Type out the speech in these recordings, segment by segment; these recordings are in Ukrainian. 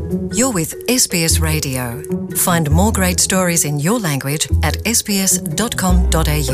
You're with SBS Radio. Find more great stories in your language at sbs.com.au.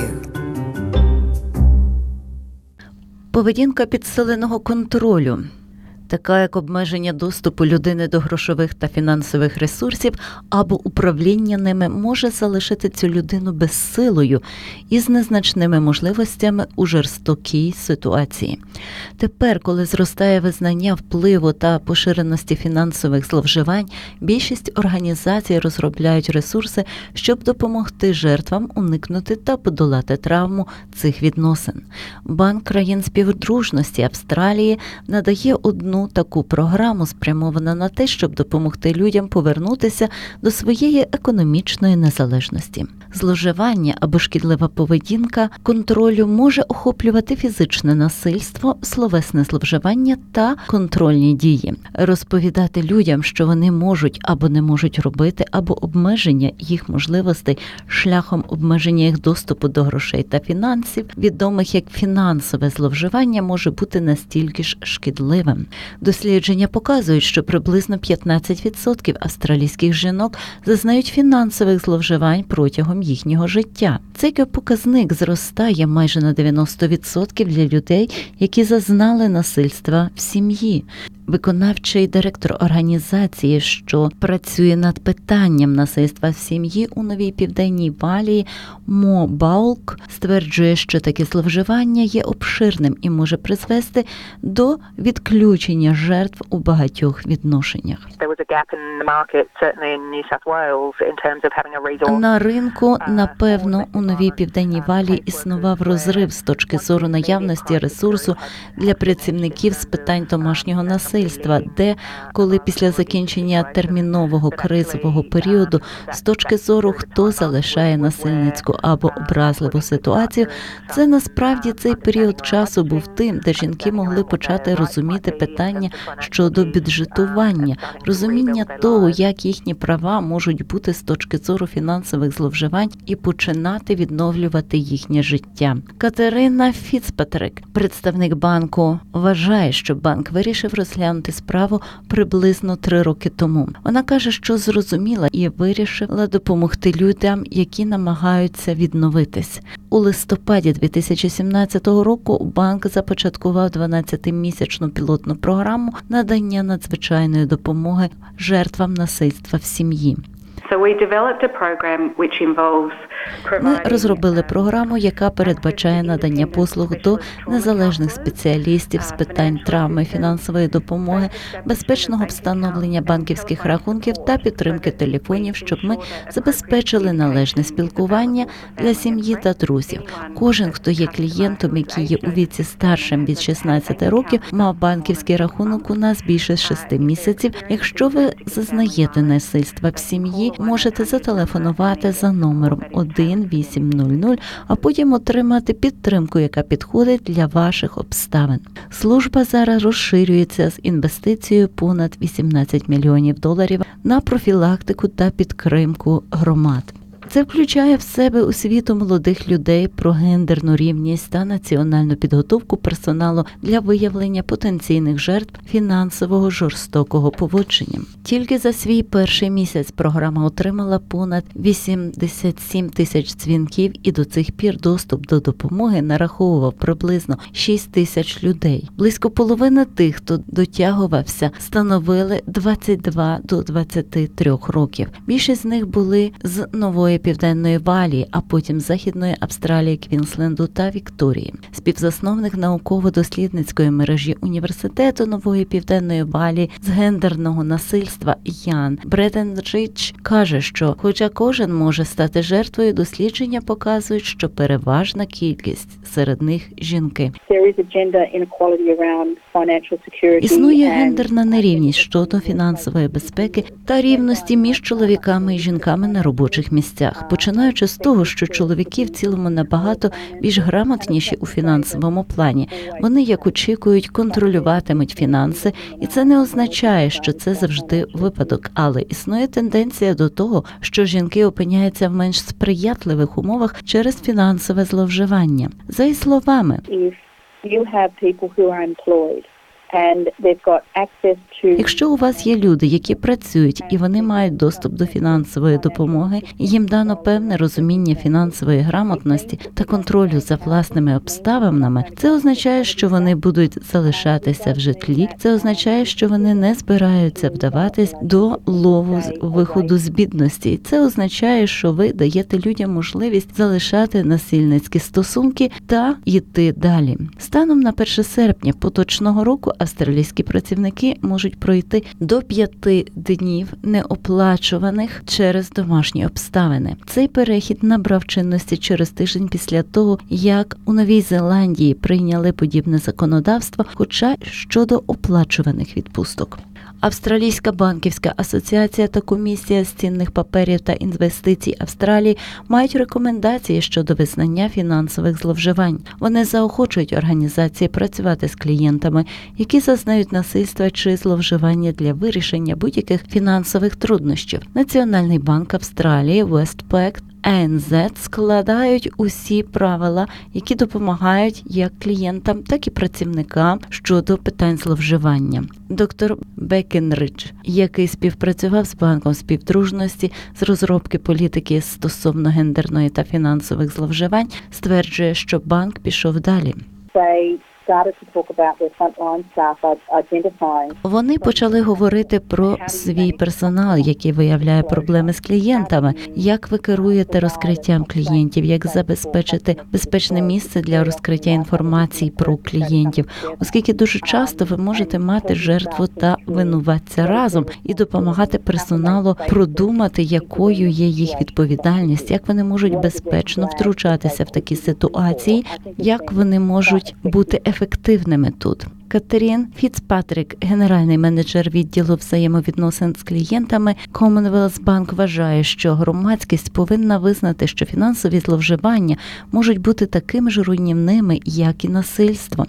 Поведінка підсиленого контролю, така як обмеження доступу людини до грошових та фінансових ресурсів або управління ними, може залишити цю людину безсилою і з незначними можливостями у жорстокій ситуації. Тепер, коли зростає визнання впливу та поширеності фінансових зловживань, більшість організацій розробляють ресурси, щоб допомогти жертвам уникнути та подолати травму цих відносин. Банк країн співдружності Австралії надає одну таку програму, спрямована на те, щоб допомогти людям повернутися до своєї економічної незалежності. Зловживання або шкідлива поведінка контролю може охоплювати фізичне насильство, словесне зловживання та контрольні дії. Розповідати людям, що вони можуть або не можуть робити, або обмеження їх можливостей шляхом обмеження їх доступу до грошей та фінансів, відомих як фінансове зловживання, може бути настільки ж шкідливим. Дослідження показують, що приблизно 15% австралійських жінок зазнають фінансових зловживань протягом їхнього життя. Цей показник зростає майже на 90% для людей, які зазнали насильства в сім'ї. Виконавчий директор організації, що працює над питанням насильства в сім'ї у Новій Південній Валії, Мо Баулк, стверджує, що таке зловживання є обширним і може призвести до відключення жертв у багатьох відношеннях. На ринку, напевно, у Новій Південній Валії існував розрив з точки зору наявності ресурсу для працівників з питань домашнього насильства, де, коли після закінчення термінового кризового періоду, з точки зору, хто залишає насильницьку або образливу ситуацію, це насправді цей період часу був тим, де жінки могли почати розуміти питання щодо бюджетування, розуміння того, як їхні права можуть бути з точки зору фінансових зловживань і починати відновлювати їхнє життя. Катерина Фіцпатрик, представник банку, вважає, що банк вирішив розглянути справу приблизно 3 роки тому. Вона каже, що зрозуміла і вирішила допомогти людям, які намагаються відновитись. У листопаді 2017 року банк започаткував 12-місячну пілотну програму надання надзвичайної допомоги жертвам насильства в сім'ї. Ми розробили програму, яка передбачає надання послуг до незалежних спеціалістів з питань травми, фінансової допомоги, безпечного встановлення банківських рахунків та підтримки телефонів, щоб ми забезпечили належне спілкування для сім'ї та друзів. Кожен, хто є клієнтом, який є у віці старшим від 16 років, мав банківський рахунок у нас більше 6 місяців. Якщо ви зазнаєте насильства в сім'ї, можете зателефонувати за номером 1800, а потім отримати підтримку, яка підходить для ваших обставин. Служба зараз розширюється з інвестицією понад $18 мільйонів на профілактику та підтримку громад. Це включає в себе освіту молодих людей про гендерну рівність та національну підготовку персоналу для виявлення потенційних жертв фінансового жорстокого поводження. Тільки за свій перший місяць програма отримала понад 87 тисяч дзвінків, і до цих пір доступ до допомоги нараховував приблизно 6 тисяч людей. Близько половини тих, хто дотягувався, становили 22 до 23 років. Більшість з них були з Нової Південної Валії, а потім Західної Австралії, Квінсленду та Вікторії. Співзасновник науково-дослідницької мережі університету Нової Південної Валії з гендерного насильства Ян Бреденджич каже, що хоча кожен може стати жертвою, дослідження показують, що переважна кількість серед них жінки. Існує гендерна нерівність щодо фінансової безпеки та рівності між чоловіками і жінками на робочих місцях. Починаючи з того, що чоловіки в цілому набагато більш грамотніші у фінансовому плані. Вони, як очікують, контролюватимуть фінанси, і це не означає, що це завжди випадок, але існує тенденція до того, що жінки опиняються в менш сприятливих умовах через фінансове зловживання. За її словами, Якщо у вас є люди, які працюють і вони мають доступ до фінансової допомоги, і їм дано певне розуміння фінансової грамотності та контролю за власними обставинами, це означає, що вони будуть залишатися в житлі, це означає, що вони не збираються вдаватись до лову виходу з бідності. І це означає, що ви даєте людям можливість залишати насильницькі стосунки та йти далі. Станом на 1 серпня поточного року австралійські працівники можуть пройти до 5 днів неоплачуваних через домашні обставини. Цей перехід набрав чинності через тиждень після того, як у Новій Зеландії прийняли подібне законодавство, хоча щодо оплачуваних відпусток. Австралійська банківська асоціація та комісія з цінних паперів та інвестицій Австралії мають рекомендації щодо визнання фінансових зловживань. Вони заохочують організації працювати з клієнтами, які зазнають насильства чи зловживання для вирішення будь-яких фінансових труднощів. Національний банк Австралії, Westpac, АНЗ складають усі правила, які допомагають як клієнтам, так і працівникам щодо питань зловживання. Доктор Бекенридж, який співпрацював з банком співдружності з розробки політики стосовно гендерної та фінансових зловживань, стверджує, що банк пішов далі. Вони почали говорити про свій персонал, який виявляє проблеми з клієнтами, як ви керуєте розкриттям клієнтів, як забезпечити безпечне місце для розкриття інформації про клієнтів, оскільки дуже часто ви можете мати жертву та винуватця разом і допомагати персоналу продумати, якою є їх відповідальність, як вони можуть безпечно втручатися в такі ситуації, як вони можуть бути ефективними тут. Катерін Фіцпатрік, генеральний менеджер відділу взаємовідносин з клієнтами Commonwealth Bank, вважає, що громадськість повинна визнати, що фінансові зловживання можуть бути такими ж руйнівними, як і насильство.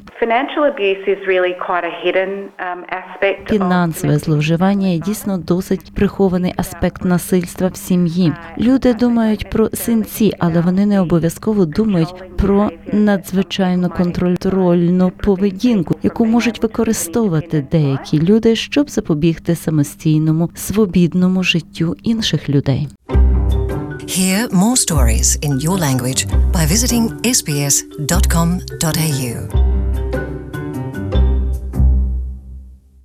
Фінансове зловживання є дійсно досить прихований аспект насильства в сім'ї. Люди думають про синці, але вони не обов'язково думають про надзвичайно контрольну поведінку, яку можуть використовувати деякі люди, щоб запобігти самостійному, свобідному життю інших людей. Hear more stories in your language by visiting sbs.com.au.